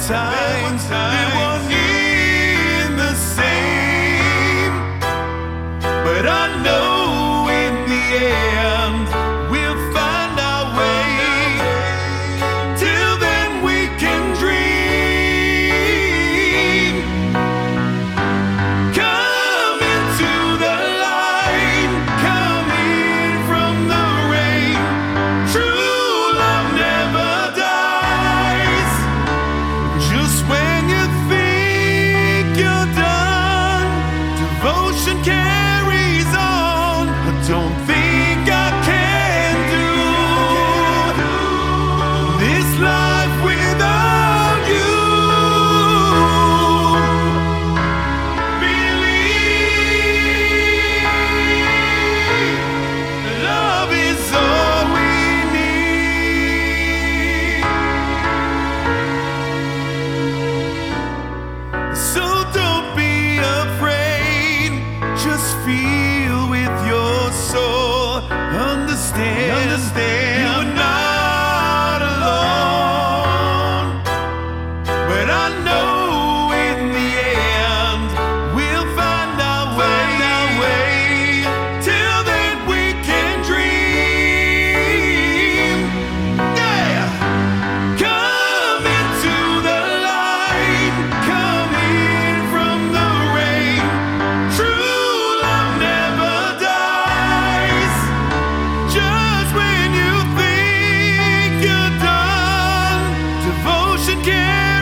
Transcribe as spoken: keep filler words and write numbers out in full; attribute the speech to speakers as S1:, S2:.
S1: times they weren't in the same, but I know in the end we'll find our way. Till then we can dream. Come into the light, come in from the rain. True love never dies. Just when you think you're done, devotion carries on. I don't think I can do this life without you. Believe love is all we need. So don't be afraid, just feel with your soul. Understand, understand you're not alone. But I know in the end we'll find our way. Till then we can dream. Yeah. Come into the light, come in from the rain. True love never dies. Just when you think you're done, devotion can